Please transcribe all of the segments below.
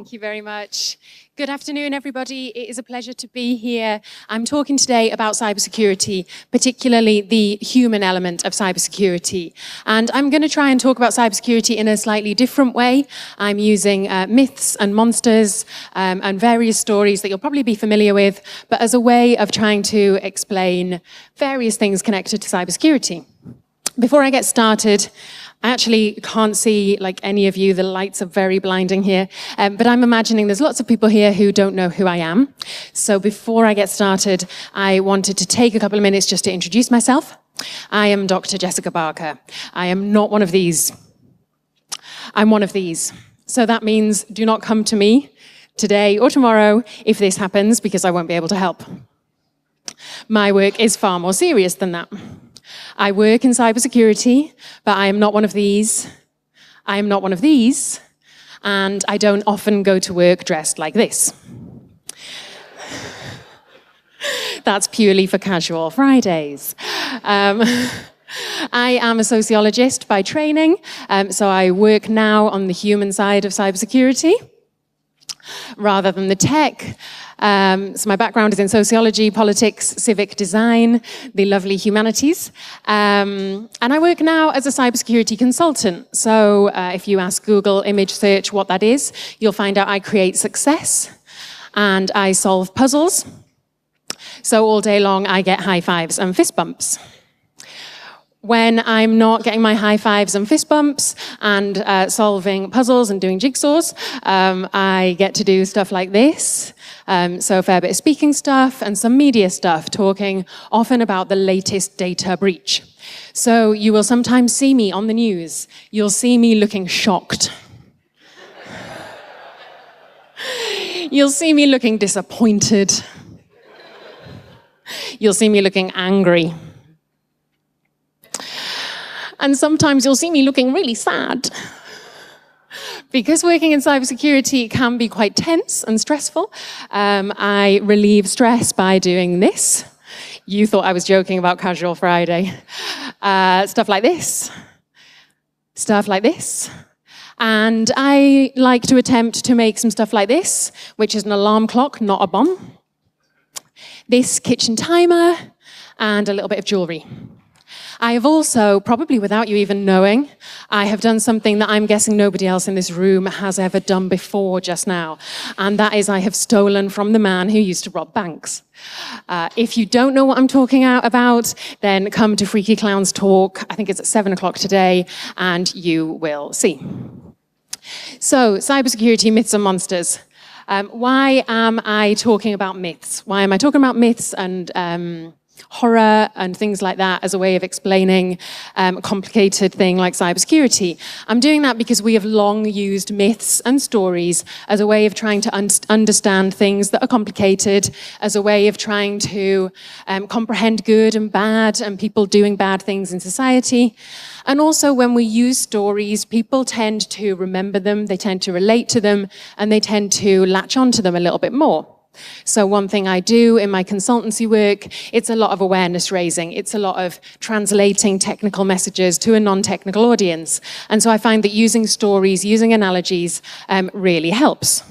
Thank you very much. Good afternoon, everybody. It is a pleasure to be here. I'm talking today about cybersecurity, particularly the human element of cybersecurity. And I'm going to try and talk about cybersecurity in a slightly different way. I'm using myths and monsters and various stories that you'll probably be familiar with, but as a way of trying to explain various things connected to cybersecurity. Before I get started, I actually can't see like any of you. The lights are very blinding here. But I'm imagining there's lots of people here who don't know who I am. So before I get started, I wanted to take a couple of minutes just to introduce myself. I am Dr. Jessica Barker. I am not one of these. I'm one of these. So that means do not come to me today or tomorrow if this happens, because I won't be able to help. My work is far more serious than that. I work in cybersecurity, but I am not one of these. I am not one of these, and I don't often go to work dressed like this. That's purely for casual Fridays. I am a sociologist by training, so I work now on the human side of cybersecurity rather than the tech. So my background is in sociology, politics, civic design, the lovely humanities. And I work now as a cybersecurity consultant. So if you ask Google image search what that is, you'll find out I create success and I solve puzzles. So all day long, I get high fives and fist bumps. When I'm not getting my high fives and fist bumps and solving puzzles and doing jigsaws, I get to do stuff like this. So a fair bit of speaking stuff and some media stuff, talking often about the latest data breach. So you will sometimes see me on the news. You'll see me looking shocked. You'll see me looking disappointed. You'll see me looking angry. And sometimes you'll see me looking really sad. Because working in cybersecurity can be quite tense and stressful, I relieve stress by doing this. You thought I was joking about Casual Friday. Stuff like this. Stuff like this. And I like to attempt to make some stuff like this, which is an alarm clock, not a bomb. This kitchen timer, and a little bit of jewelry. I have also, probably without you even knowing, I have done something that I'm guessing nobody else in this room has ever done before just now. And that is I have stolen from the man who used to rob banks. If you don't know what I'm talking about, then come to Freaky Clown's talk. I think it's at 7 o'clock today, and you will see. So, cybersecurity, myths and monsters. Why am I talking about myths? Why am I talking about myths and horror and things like that as a way of explaining a complicated thing like cybersecurity? I'm doing that because we have long used myths and stories as a way of trying to understand things that are complicated, as a way of trying to comprehend good and bad and people doing bad things in society. And also when we use stories, people tend to remember them, they tend to relate to them, and they tend to latch onto them a little bit more. So one thing I do in my consultancy work, it's a lot of awareness raising. It's a lot of translating technical messages to a non-technical audience. And so I find that using stories, using analogies really helps.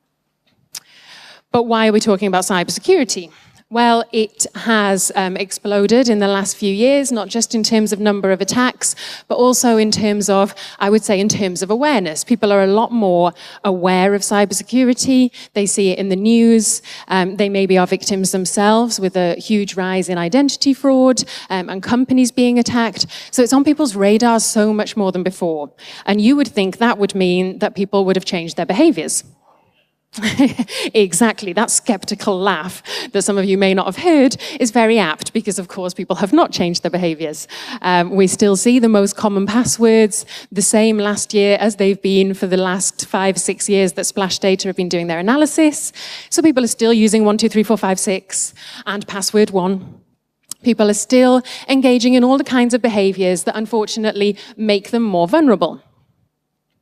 But why are we talking about cybersecurity? Well, it has exploded in the last few years, not just in terms of number of attacks, but also in terms of, I would say, in terms of awareness. People are a lot more aware of cybersecurity. They see it in the news. They maybe are victims themselves with a huge rise in identity fraud and companies being attacked. So it's on people's radars so much more than before. And you would think that would mean that people would have changed their behaviors. Exactly, that skeptical laugh that some of you may not have heard is very apt because, of course, people have not changed their behaviors. We still see the most common passwords the same last year as they've been for the last 5-6 years that Splash Data have been doing their analysis. So people are still using 1, 2, 3, 4, 5, 6 and password 1. People are still engaging in all the kinds of behaviors that unfortunately make them more vulnerable.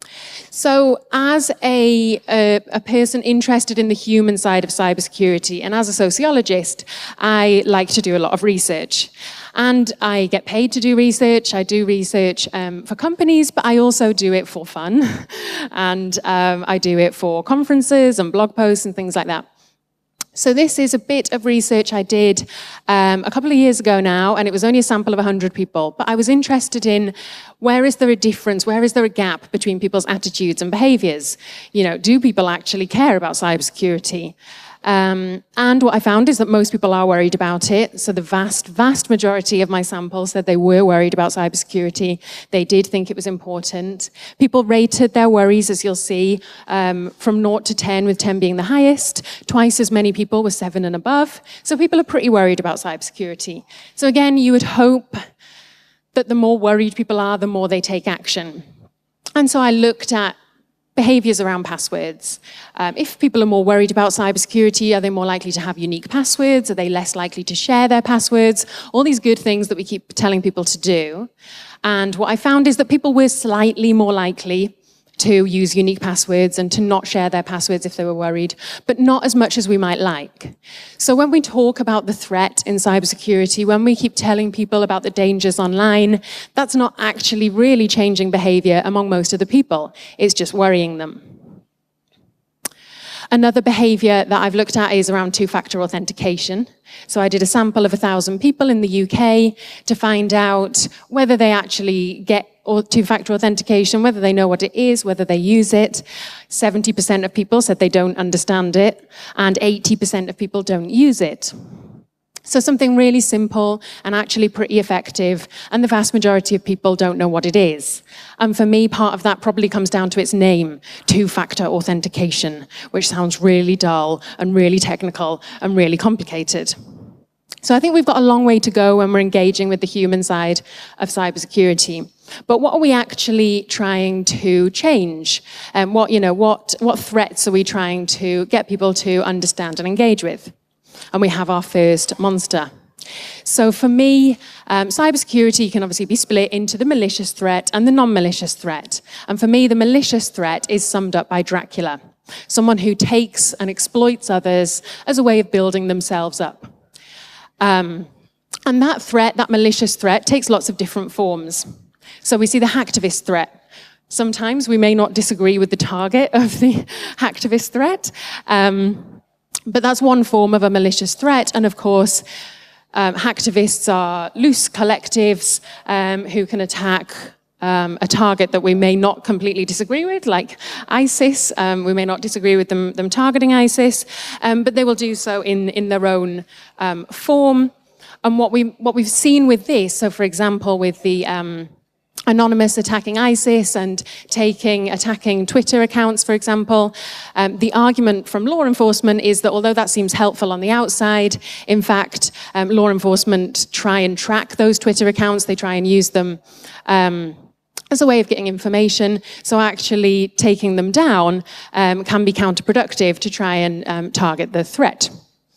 So as a person interested in the human side of cybersecurity, and as a sociologist, I like to do a lot of research. And I get paid to do research. I do research for companies, but I also do it for fun. And I do it for conferences and blog posts and things like that. So this is a bit of research I did a couple of years ago now, and it was only a sample of 100 people. But I was interested in where is there a difference, where is there a gap between people's attitudes and behaviors? You know, do people actually care about cybersecurity? And what I found is that most people are worried about it. So the vast majority of my sample said they were worried about cybersecurity. They did think it was important. People rated their worries, as you'll see, from 0 to 10, with 10 being the highest. Twice as many people were 7 and above. So people are pretty worried about cybersecurity. So again, you would hope that the more worried people are, the more they take action. And so I looked at behaviors around passwords. If people are more worried about cybersecurity, are they more likely to have unique passwords? Are they less likely to share their passwords? All these good things that we keep telling people to do. And what I found is that people were slightly more likely to use unique passwords and to not share their passwords if they were worried, but not as much as we might like. So when we talk about the threat in cybersecurity, when we keep telling people about the dangers online, that's not actually really changing behavior among most of the people. It's just worrying them. Another behavior that I've looked at is around two-factor authentication. So I did a sample of 1,000 people in the UK to find out whether they actually get two-factor authentication, whether they know what it is, whether they use it. 70% of people said they don't understand it, and 80% of people don't use it. So something really simple and actually pretty effective, and the vast majority of people don't know what it is. And for me, part of that probably comes down to its name, two-factor authentication, which sounds really dull and really technical and really complicated. So I think we've got a long way to go when we're engaging with the human side of cybersecurity. But what are we actually trying to change? And what threats are we trying to get people to understand and engage with? And we have our first monster. So for me, cybersecurity can obviously be split into the malicious threat and the non-malicious threat. And for me, the malicious threat is summed up by Dracula, someone who takes and exploits others as a way of building themselves up. And that threat, that malicious threat, takes lots of different forms. So we see the hacktivist threat. Sometimes we may not disagree with the target of the hacktivist threat, but that's one form of a malicious threat. And of course, hacktivists are loose collectives who can attack a target that we may not completely disagree with, like ISIS. We may not disagree with them targeting ISIS, but they will do so in their own form. And what we've seen with this, so for example, with the Anonymous attacking ISIS and attacking Twitter accounts, for example. The argument from law enforcement is that although that seems helpful on the outside, in fact, law enforcement try and track those Twitter accounts. They try and use them as a way of getting information. So actually taking them down can be counterproductive to try and target the threat.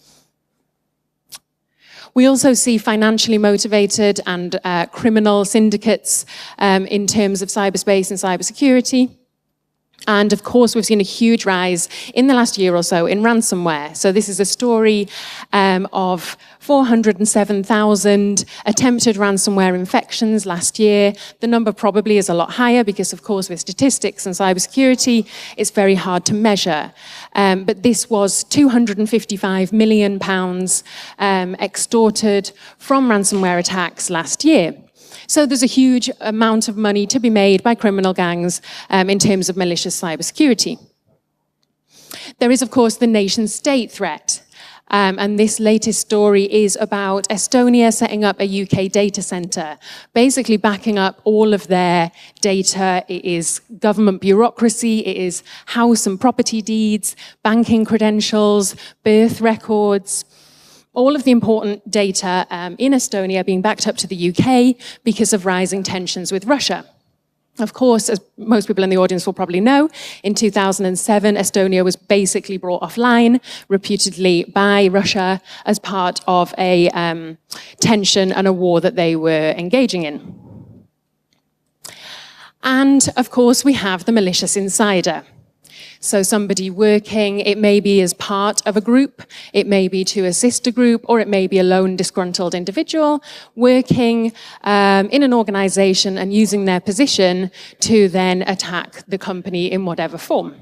We also see financially motivated and criminal syndicates in terms of cyberspace and cybersecurity. And of course, we've seen a huge rise in the last year or so in ransomware. So this is a story of 407,000 attempted ransomware infections last year. The number probably is a lot higher because, of course, with statistics and cybersecurity, it's very hard to measure. But this was £255 million extorted from ransomware attacks last year. So there's a huge amount of money to be made by criminal gangs in terms of malicious cybersecurity. There is, of course, the nation-state threat. And this latest story is about Estonia setting up a UK data centre, basically backing up all of their data. It is government bureaucracy, it is house and property deeds, banking credentials, birth records, all of the important data in Estonia being backed up to the UK because of rising tensions with Russia. Of course, as most people in the audience will probably know, in 2007, Estonia was basically brought offline, reputedly by Russia, as part of a tension and a war that they were engaging in. And of course, we have the malicious insider. So somebody working, it may be as part of a group, it may be to assist a group, or it may be a lone disgruntled individual working in an organization and using their position to then attack the company in whatever form.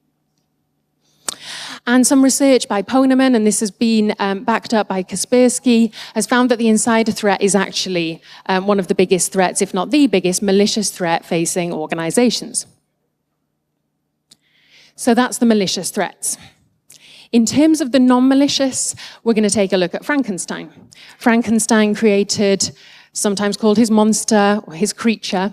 And some research by Poneman, and this has been backed up by Kaspersky, has found that the insider threat is actually one of the biggest threats, if not the biggest, malicious threat facing organizations. So that's the malicious threats. In terms of the non-malicious, we're going to take a look at Frankenstein. Frankenstein created, sometimes called his monster or his creature.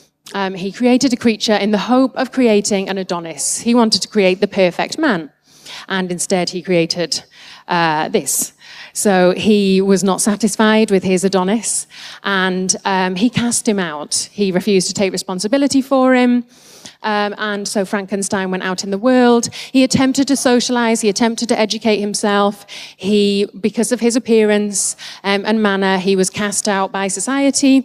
He created a creature in the hope of creating an Adonis. He wanted to create the perfect man. And instead he created this. So he was not satisfied with his Adonis, and he cast him out. He refused to take responsibility for him. And so Frankenstein went out in the world. He attempted to socialize, he attempted to educate himself. Because of his appearance and manner, he was cast out by society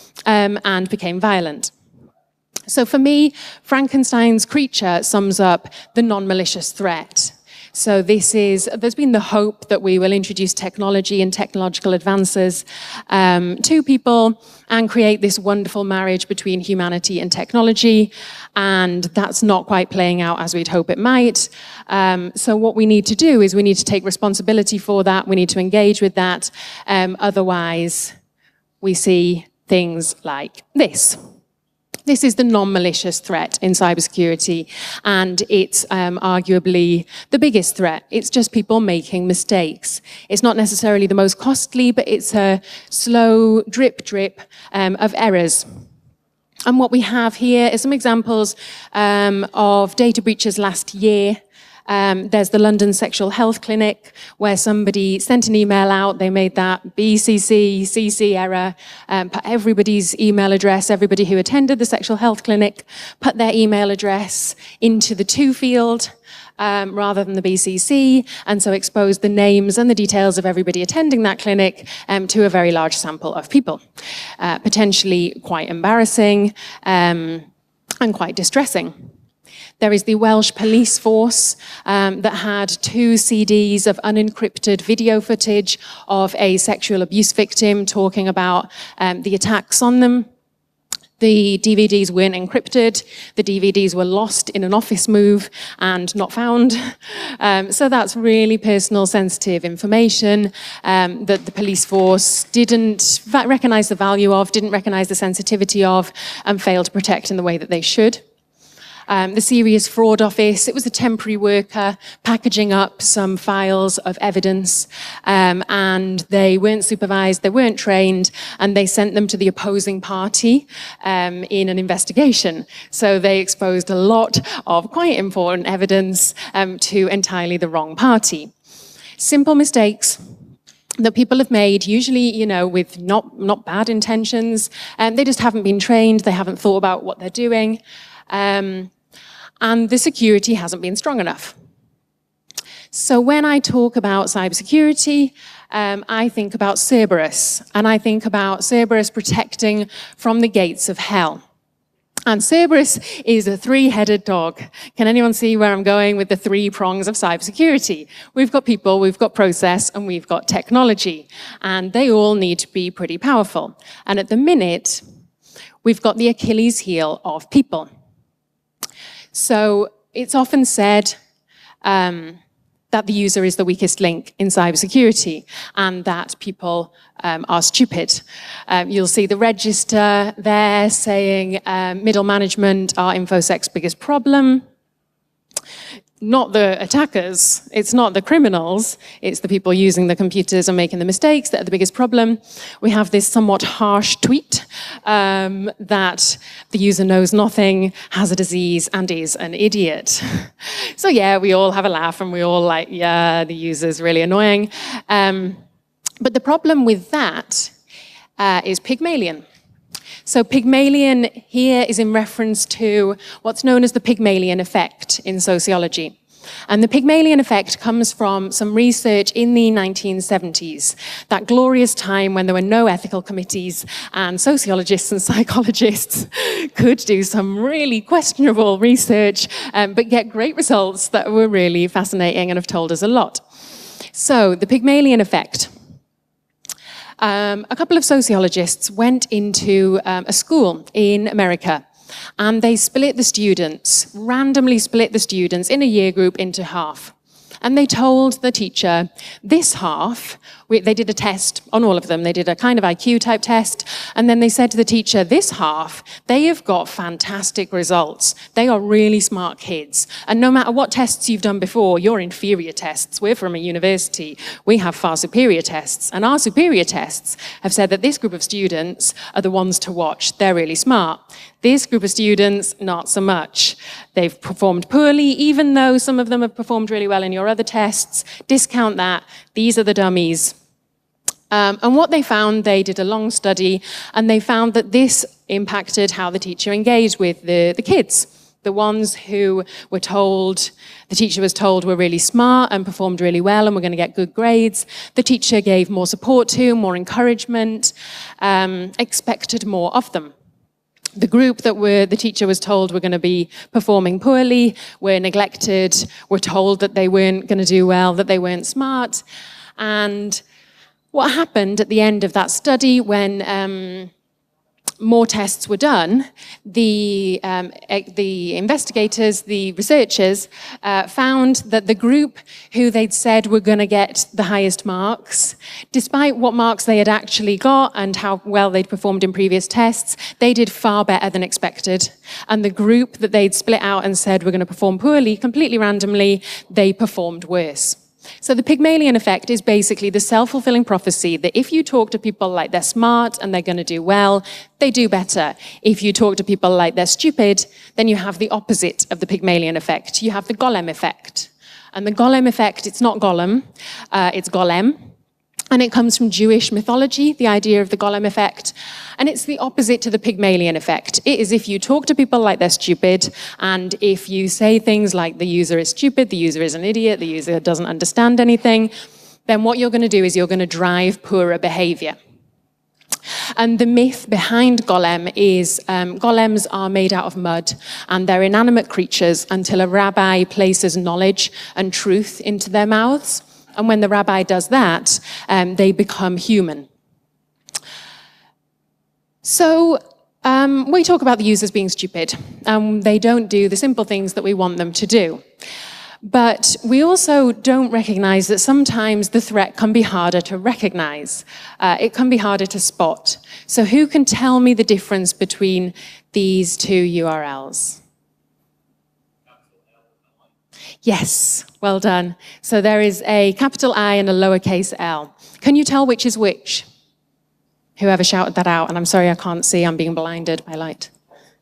and became violent. So for me, Frankenstein's creature sums up the non-malicious threat. So there's been the hope that we will introduce technology and technological advances to people and create this wonderful marriage between humanity and technology. And that's not quite playing out as we'd hope it might. So what we need to do is we need to take responsibility for that. We need to engage with that. Otherwise, we see things like this. This is the non-malicious threat in cybersecurity, and it's arguably the biggest threat. It's just people making mistakes. It's not necessarily the most costly, but it's a slow drip of errors. And what we have here is some examples of data breaches last year. There's the London Sexual Health Clinic, where somebody sent an email out, they made that BCC, CC error, put everybody's email address, everybody who attended the sexual health clinic, put their email address into the to field rather than the BCC, and so exposed the names and the details of everybody attending that clinic to a very large sample of people. Potentially quite embarrassing and quite distressing. There is the Welsh police force that had 2 CDs of unencrypted video footage of a sexual abuse victim talking about the attacks on them. The DVDs weren't encrypted. The DVDs were lost in an office move and not found. So that's really personal, sensitive information that the police force didn't recognize the value of, didn't recognize the sensitivity of, and failed to protect in the way that they should. The Serious Fraud Office, it was a temporary worker packaging up some files of evidence, and they weren't supervised, they weren't trained, and they sent them to the opposing party in an investigation. So they exposed a lot of quite important evidence to entirely the wrong party. Simple mistakes that people have made, usually, with not bad intentions, and they just haven't been trained, they haven't thought about what they're doing. And the security hasn't been strong enough. So when I talk about cybersecurity, I think about Cerberus, and I think about Cerberus protecting from the gates of hell. And Cerberus is a 3-headed dog. Can anyone see where I'm going with the 3 prongs of cybersecurity? We've got people, we've got process, and we've got technology. And they all need to be pretty powerful. And at the minute, we've got the Achilles heel of people. So it's often said that the user is the weakest link in cybersecurity and that people are stupid. You'll see the register there saying middle management are InfoSec's biggest problem. Not the attackers, it's not the criminals, it's the people using the computers and making the mistakes that are the biggest problem. We have this somewhat harsh tweet that the user knows nothing, has a disease, and is an idiot. So yeah, we all have a laugh and we all like, yeah, the user's really annoying. But the problem with that is Pygmalion. So Pygmalion here is in reference to what's known as the Pygmalion effect in sociology. And the Pygmalion effect comes from some research in the 1970s, that glorious time when there were no ethical committees and sociologists and psychologists could do some really questionable research, but get great results that were really fascinating and have told us a lot. So, the Pygmalion effect. A couple of sociologists went into a school in America, and they randomly split the students in a year group into half. And they told the teacher, this half, they did a test on all of them. They did a kind of IQ type test. And then they said to the teacher, this half, they have got fantastic results. They are really smart kids. And no matter what tests you've done before, you're inferior tests. We're from a university. We have far superior tests. And our superior tests have said that this group of students are the ones to watch. They're really smart. This group of students, not so much. They've performed poorly, even though some of them have performed really well in your other tests. Discount that. These are the dummies. And what they found, they did a long study, and they found that this impacted how the teacher engaged with the kids. The ones who were told, the teacher was told were really smart and performed really well and were going to get good grades. The teacher gave more support to, more encouragement, expected more of them. The group that the teacher was told were going to be performing poorly, were neglected, were told that they weren't going to do well, that they weren't smart. And what happened at the end of that study, when more tests were done, the investigators, the researchers, found that the group who they'd said were going to get the highest marks, despite what marks they had actually got and how well they'd performed in previous tests, they did far better than expected. And the group that they'd split out and said were going to perform poorly, completely randomly, they performed worse. So the Pygmalion effect is basically the self-fulfilling prophecy that if you talk to people like they're smart and they're going to do well, they do better. If you talk to people like they're stupid, then you have the opposite of the Pygmalion effect. You have the Golem effect. And the Golem effect, it's not Gollum, it's Golem. And it comes from Jewish mythology, the idea of the Golem effect. And it's the opposite to the Pygmalion effect. It is if you talk to people like they're stupid, and if you say things like the user is stupid, the user is an idiot, the user doesn't understand anything, then what you're going to do is you're going to drive poorer behavior. And the myth behind Golem is golems are made out of mud, and they're inanimate creatures until a rabbi places knowledge and truth into their mouths. And when the rabbi does that, they become human. So we talk about the users being stupid. They don't do the simple things that we want them to do. But we also don't recognize that sometimes the threat can be harder to recognize. It can be harder to spot. So who can tell me the difference between these two URLs? Yes, well done. So there is a capital I and a lowercase l. Can you tell which is which? Whoever shouted that out, and I'm sorry I can't see, I'm being blinded by light.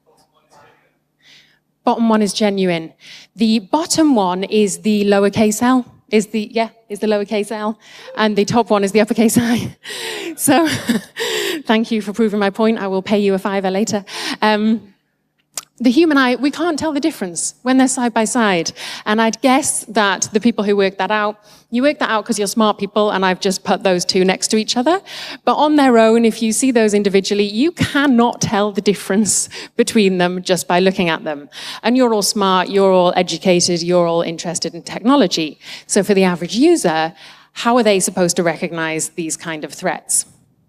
Bottom one is genuine. The bottom one is the lowercase l, is the lowercase l, and the top one is the uppercase I. So thank you for proving my point. I will pay you a $5 later. The human eye, we can't tell the difference when they're side by side. And I'd guess that the people who worked that out, you worked that out because you're smart people, and I've just put those two next to each other. But on their own, if you see those individually, you cannot tell the difference between them just by looking at them. And you're all smart, you're all educated, you're all interested in technology. So for the average user, how are they supposed to recognize these kind of threats?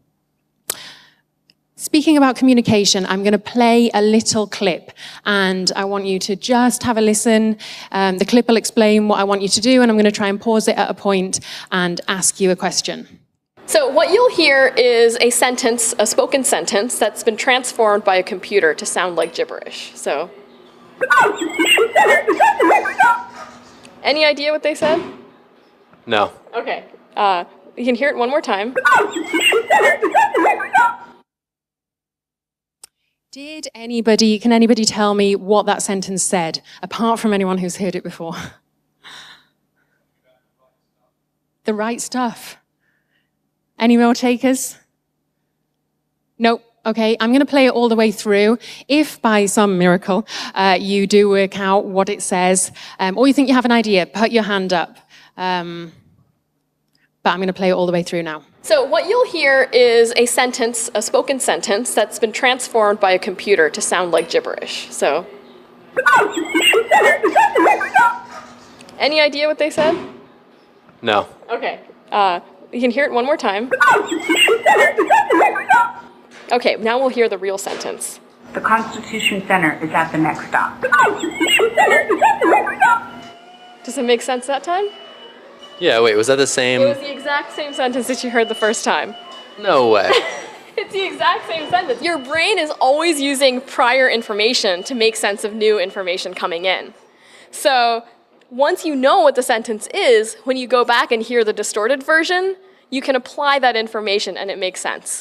Speaking about communication, I'm going to play a little clip, and I want you to just have a listen. The clip will explain what I want you to do, and I'm going to try and pause it at a point and ask you a question. So what you'll hear is a sentence, a spoken sentence, that's been transformed by a computer to sound like gibberish. So, any idea what they said? No. Okay. You can hear it one more time. Can anybody tell me what that sentence said, apart from anyone who's heard it before? The right stuff. Any more takers? Nope. okay? I'm going to play it all the way through. If by some miracle you do work out what it says, or you think you have an idea, put your hand up. But I'm going to play it all the way through now. So what you'll hear is a sentence, a spoken sentence, that's been transformed by a computer to sound like gibberish. So, any idea what they said? No. Okay. You can hear it one more time. Okay, now we'll hear the real sentence. The Constitution Center is at the next stop. Does it make sense that time? Yeah, wait, was that the same? It was the exact same sentence that you heard the first time. No way. It's the exact same sentence. Your brain is always using prior information to make sense of new information coming in. So once you know what the sentence is, when you go back and hear the distorted version, you can apply that information and it makes sense.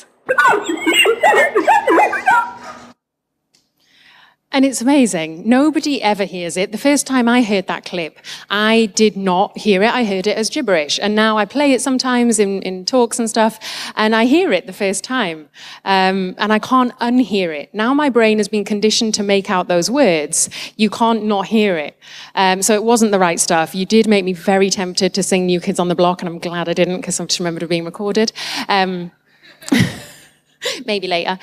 And it's amazing. Nobody ever hears it. The first time I heard that clip, I did not hear it. I heard it as gibberish. And now I play it sometimes in talks and stuff, and I hear it the first time. And I can't unhear it. Now my brain has been conditioned to make out those words. You can't not hear it. So it wasn't the right stuff. You did make me very tempted to sing New Kids on the Block, and I'm glad I didn't, because I just remembered it being recorded. Maybe later.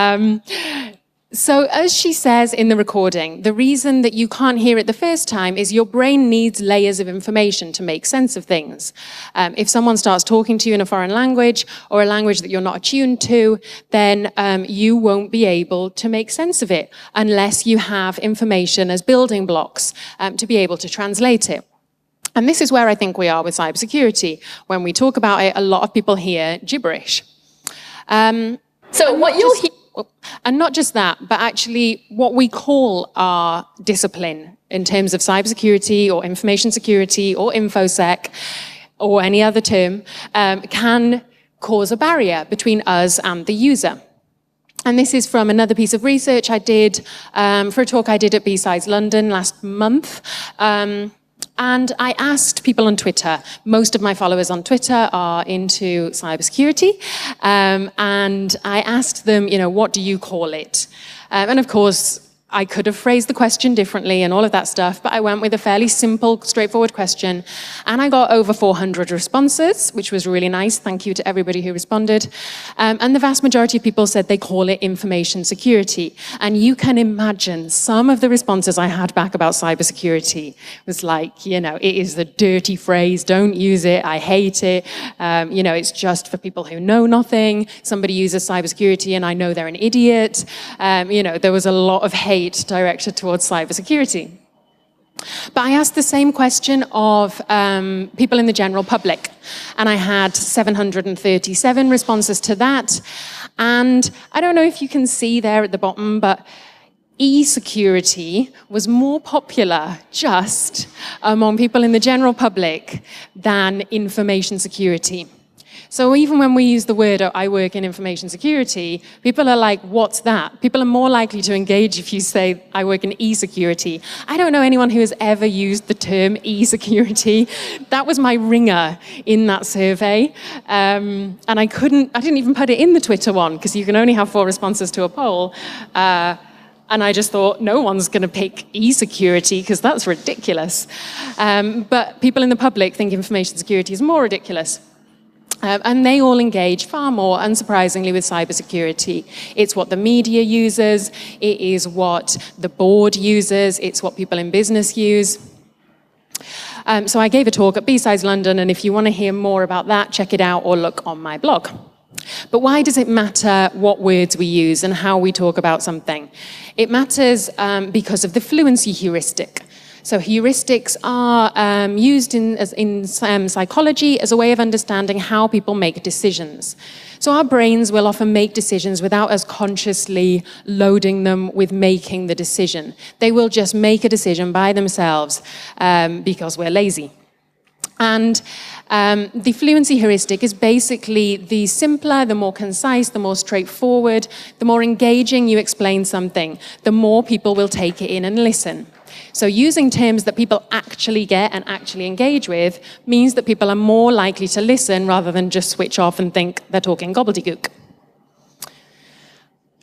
So as she says in the recording, the reason that you can't hear it the first time is your brain needs layers of information to make sense of things. If someone starts talking to you in a foreign language or a language that you're not attuned to, then you won't be able to make sense of it unless you have information as building blocks to be able to translate it. And this is where I think we are with cybersecurity. When we talk about it, a lot of people hear gibberish. So what you'll hear... And not just that, but actually what we call our discipline in terms of cybersecurity or information security or InfoSec or any other term can cause a barrier between us and the user. And this is from another piece of research I did for a talk I did at BSides London last month. And I asked people on Twitter, most of my followers on Twitter are into cybersecurity, and I asked them, what do you call it? And of course, I could have phrased the question differently and all of that stuff, but I went with a fairly simple, straightforward question, and I got over 400 responses, which was really nice. Thank you to everybody who responded. And the vast majority of people said they call it information security. And you can imagine some of the responses I had back about cybersecurity was like, it is the dirty phrase, don't use it, I hate it, it's just for people who know nothing. Somebody uses cybersecurity and I know they're an idiot. There was a lot of hate directed towards cybersecurity. But I asked the same question of people in the general public, and I had 737 responses to that. And I don't know if you can see there at the bottom, but e-security was more popular just among people in the general public than information security. So even when we use the word, I work in information security, people are like, what's that? People are more likely to engage if you say, I work in e-security. I don't know anyone who has ever used the term e-security. That was my ringer in that survey. And I didn't even put it in the Twitter one, because you can only have 4 responses to a poll. And I just thought, no one's going to pick e-security, because that's ridiculous. But people in the public think information security is more ridiculous. And they all engage far more, unsurprisingly, with cybersecurity. It's what the media uses, it is what the board uses, it's what people in business use. So I gave a talk at BSides London, and if you want to hear more about that, check it out or look on my blog. But why does it matter what words we use and how we talk about something? It matters because of the fluency heuristic. So heuristics are used in psychology as a way of understanding how people make decisions. So our brains will often make decisions without us consciously loading them with making the decision. They will just make a decision by themselves because we're lazy. And the fluency heuristic is basically the simpler, the more concise, the more straightforward, the more engaging you explain something, the more people will take it in and listen. So using terms that people actually get and actually engage with means that people are more likely to listen rather than just switch off and think they're talking gobbledygook.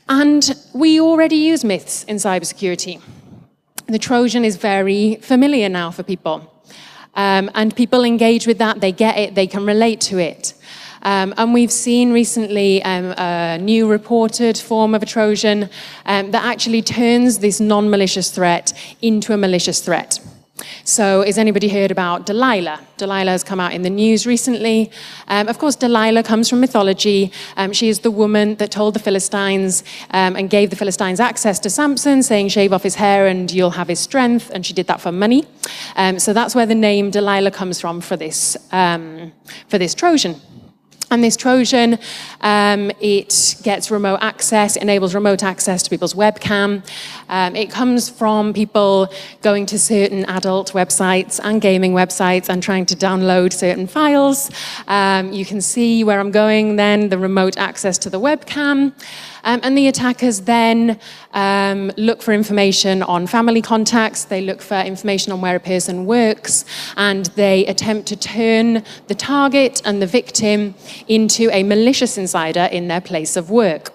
And we already use myths in cybersecurity. The Trojan is very familiar now for people. And people engage with that, they get it, they can relate to it. And we've seen recently a new reported form of a Trojan that actually turns this non-malicious threat into a malicious threat. So has anybody heard about Delilah? Delilah has come out in the news recently. Of course, Delilah comes from mythology. She is the woman that told the Philistines and gave the Philistines access to Samson, saying, shave off his hair and you'll have his strength. And she did that for money. So that's where the name Delilah comes from for this Trojan. And this Trojan, it gets remote access, enables remote access to people's webcam. It comes from people going to certain adult websites and gaming websites and trying to download certain files. You can see where I'm going then, the remote access to the webcam. And the attackers then look for information on family contacts, they look for information on where a person works, and they attempt to turn the target and the victim into a malicious insider in their place of work.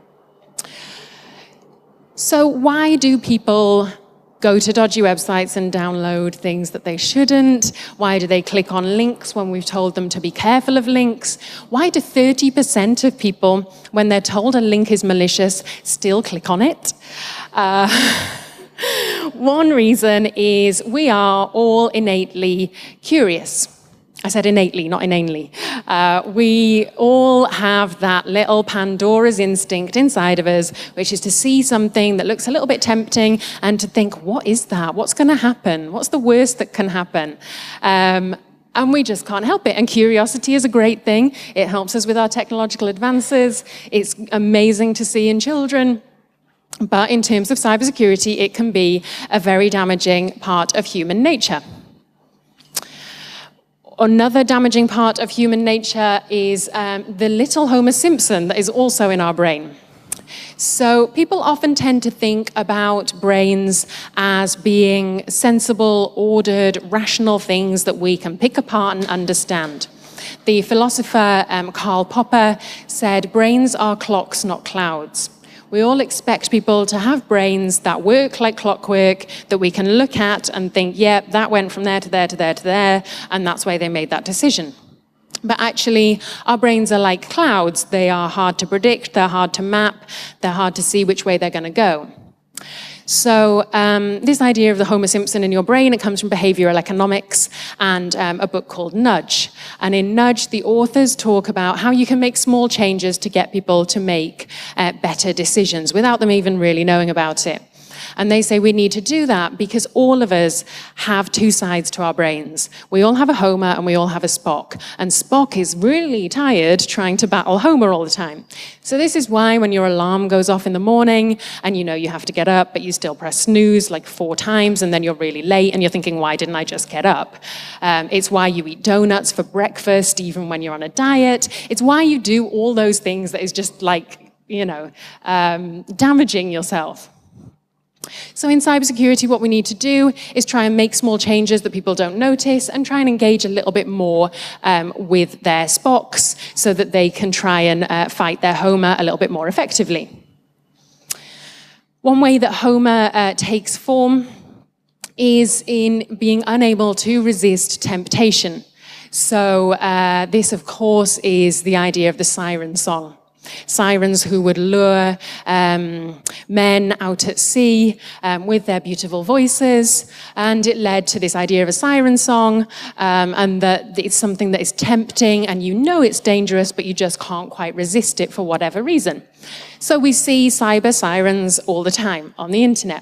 So why do people go to dodgy websites and download things that they shouldn't? Why do they click on links when we've told them to be careful of links? Why do 30% of people, when they're told a link is malicious, still click on it? One reason is we are all innately curious. I said innately, not inanely. We all have that little Pandora's instinct inside of us, which is to see something that looks a little bit tempting and to think, what is that? What's going to happen? What's the worst that can happen? And we just can't help it. And curiosity is a great thing. It helps us with our technological advances. It's amazing to see in children. But in terms of cybersecurity, it can be a very damaging part of human nature. Another damaging part of human nature is the little Homer Simpson that is also in our brain. So people often tend to think about brains as being sensible, ordered, rational things that we can pick apart and understand. The philosopher Karl Popper said, brains are clocks, not clouds. We all expect people to have brains that work like clockwork, that we can look at and think, yeah, that went from there to there to there to there, and that's why they made that decision. But actually, our brains are like clouds. They are hard to predict, they're hard to map, they're hard to see which way they're going to go. So this idea of the Homer Simpson in your brain, it comes from behavioral economics and a book called Nudge. And in Nudge, the authors talk about how you can make small changes to get people to make better decisions without them even really knowing about it. And they say we need to do that because all of us have two sides to our brains. We all have a Homer and we all have a Spock. And Spock is really tired trying to battle Homer all the time. So this is why when your alarm goes off in the morning and you know you have to get up, but you still press snooze like 4 times and then you're really late and you're thinking, why didn't I just get up? It's why you eat donuts for breakfast even when you're on a diet. It's why you do all those things that is just like, damaging yourself. So in cybersecurity, what we need to do is try and make small changes that people don't notice and try and engage a little bit more with their Spocks so that they can try and fight their Homer a little bit more effectively. One way that Homer takes form is in being unable to resist temptation. So this, of course, is the idea of the siren song. Sirens who would lure men out at sea with their beautiful voices, and it led to this idea of a siren song, and that it's something that is tempting and you know it's dangerous, but you just can't quite resist it for whatever reason. So we see cyber sirens all the time on the internet.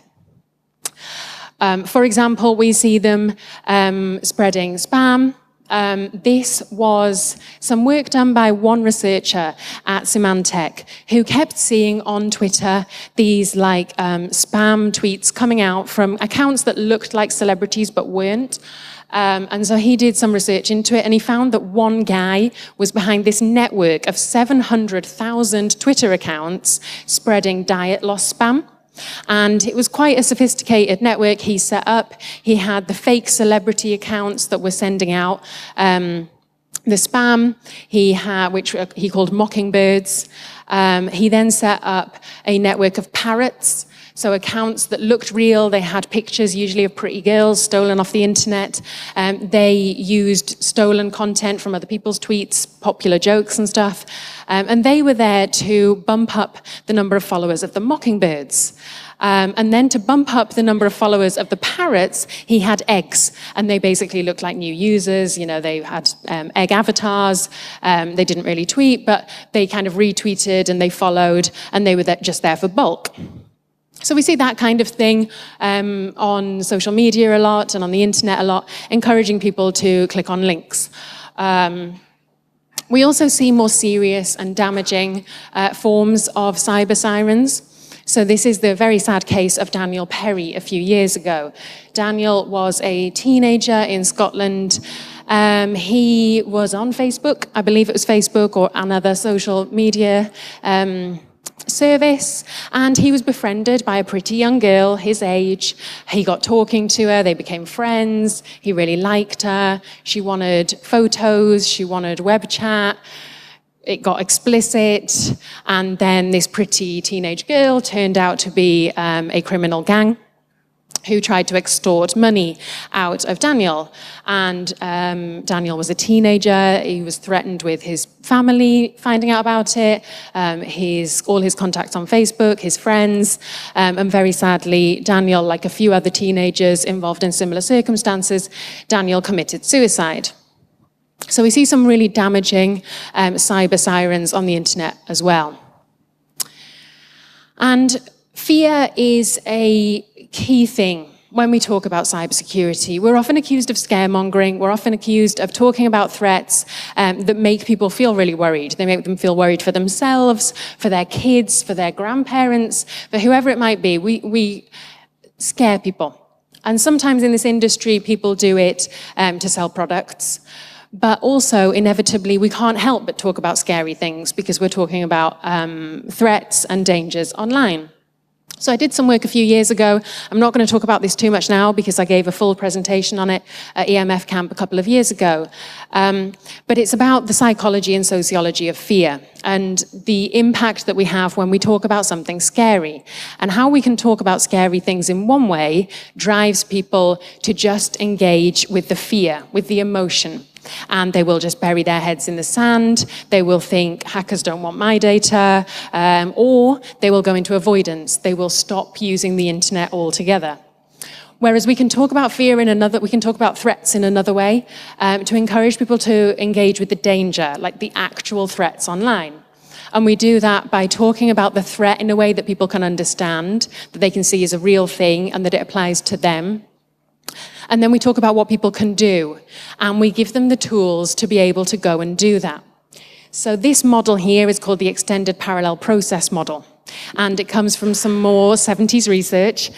For example, we see them spreading spam. This was some work done by one researcher at Symantec who kept seeing on Twitter these spam tweets coming out from accounts that looked like celebrities but weren't. And so he did some research into it and he found that one guy was behind this network of 700,000 Twitter accounts spreading diet loss spam. And it was quite a sophisticated network he set up. He had the fake celebrity accounts that were sending out the spam, which he called mockingbirds. He then set up a network of parrots, so accounts that looked real. They had pictures, usually of pretty girls, stolen off the internet. They used stolen content from other people's tweets, popular jokes and stuff. And they were there to bump up the number of followers of the mockingbirds. And then to bump up the number of followers of the parrots, he had eggs. And they basically looked like new users. You know, they had egg avatars. They didn't really tweet, but they kind of retweeted and they followed, and they were just there for bulk. So we see that kind of thing on social media a lot and on the internet a lot, encouraging people to click on links. We also see more serious and damaging forms of cyber sirens. So this is the very sad case of Daniel Perry a few years ago. Daniel was a teenager in Scotland. He was on Facebook, I believe it was Facebook or another social media service, and he was befriended by a pretty young girl his age. He got talking to her, they became friends, he really liked her, she wanted photos, she wanted web chat. It got explicit, and then this pretty teenage girl turned out to be a criminal gang who tried to extort money out of Daniel. And Daniel was a teenager. He was threatened with his family finding out about it, all his contacts on Facebook, his friends. And very sadly, Daniel, like a few other teenagers involved in similar circumstances, Daniel committed suicide. So we see some really damaging cyber sirens on the internet as well. And fear is a key thing when we talk about cybersecurity. We're often accused of scaremongering. We're often accused of talking about threats that make people feel really worried. They make them feel worried for themselves, for their kids, for their grandparents, for whoever it might be. We scare people. And sometimes in this industry, people do it to sell products. But also, inevitably, we can't help but talk about scary things because we're talking about threats and dangers online. So I did some work a few years ago. I'm not going to talk about this too much now because I gave a full presentation on it at EMF Camp a couple of years ago. But it's about the psychology and sociology of fear and the impact that we have when we talk about something scary. And how we can talk about scary things in one way drives people to just engage with the fear, with the emotion. And they will just bury their heads in the sand. They will think, hackers don't want my data, or they will go into avoidance. They will stop using the internet altogether. Whereas we can talk about fear we can talk about threats in another way, to encourage people to engage with the danger, like the actual threats online. And we do that by talking about the threat in a way that people can understand, that they can see as a real thing and that it applies to them. And then we talk about what people can do, and we give them the tools to be able to go and do that. So this model here is called the Extended Parallel Process Model, and it comes from some more 70s research,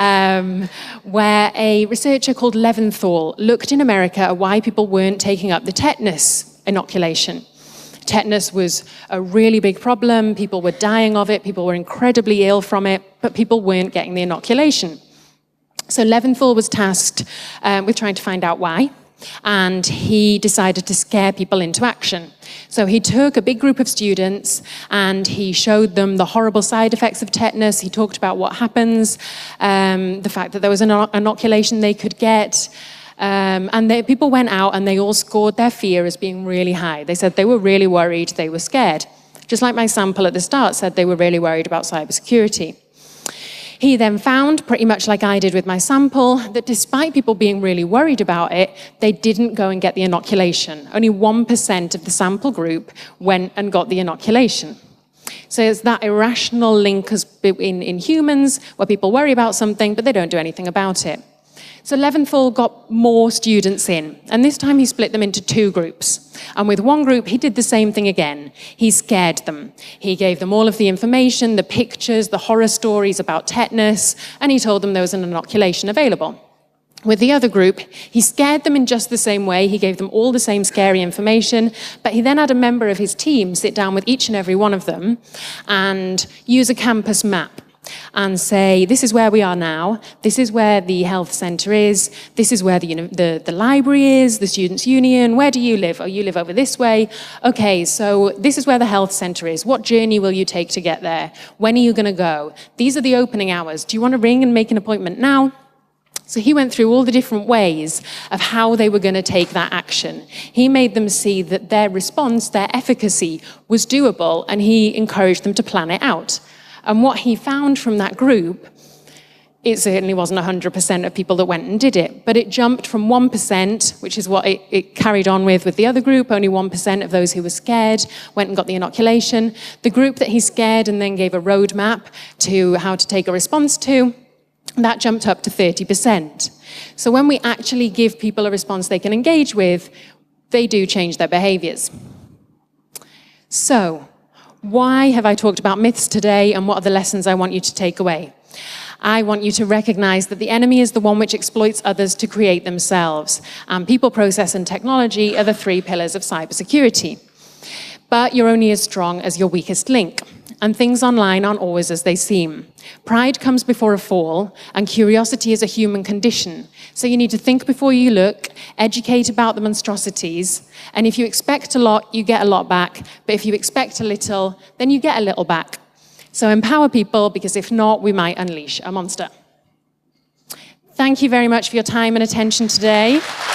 where a researcher called Leventhal looked in America at why people weren't taking up the tetanus inoculation. Tetanus was a really big problem, people were dying of it, people were incredibly ill from it, but people weren't getting the inoculation. So Leventhal was tasked with trying to find out why, and he decided to scare people into action. So he took a big group of students and he showed them the horrible side effects of tetanus. He talked about what happens, the fact that there was an inoculation they could get. And people went out and they all scored their fear as being really high. They said they were really worried, they were scared. Just like my sample at the start said they were really worried about cybersecurity. He then found, pretty much like I did with my sample, that despite people being really worried about it, they didn't go and get the inoculation. Only 1% of the sample group went and got the inoculation. So it's that irrational link in humans where people worry about something, but they don't do anything about it. So Leventhal got more students in, and this time he split them into two groups. And with one group, he did the same thing again. He scared them. He gave them all of the information, the pictures, the horror stories about tetanus, and he told them there was an inoculation available. With the other group, he scared them in just the same way. He gave them all the same scary information, but he then had a member of his team sit down with each and every one of them and use a campus map. and say, this is where we are now, this is where the health centre is, this is where the library is, the students' union, where do you live? Oh, you live over this way. Okay, so this is where the health centre is. What journey will you take to get there? When are you going to go? These are the opening hours. Do you want to ring and make an appointment now? So he went through all the different ways of how they were going to take that action. He made them see that their response, their efficacy, was doable, and he encouraged them to plan it out. And what he found from that group, it certainly wasn't 100% of people that went and did it, but it jumped from 1%, which is what it carried on with the other group. Only 1% of those who were scared went and got the inoculation. The group that he scared and then gave a roadmap to how to take a response to, that jumped up to 30%. So when we actually give people a response they can engage with, they do change their behaviors. So, why have I talked about myths today, and what are the lessons I want you to take away? I want you to recognize that the enemy is the one which exploits others to create themselves. And people, process, and technology are the 3 pillars of cybersecurity. But you're only as strong as your weakest link. And things online aren't always as they seem. Pride comes before a fall, and curiosity is a human condition. So you need to think before you look, educate about the monstrosities, and if you expect a lot, you get a lot back. But if you expect a little, then you get a little back. So empower people, because if not, we might unleash a monster. Thank you very much for your time and attention today.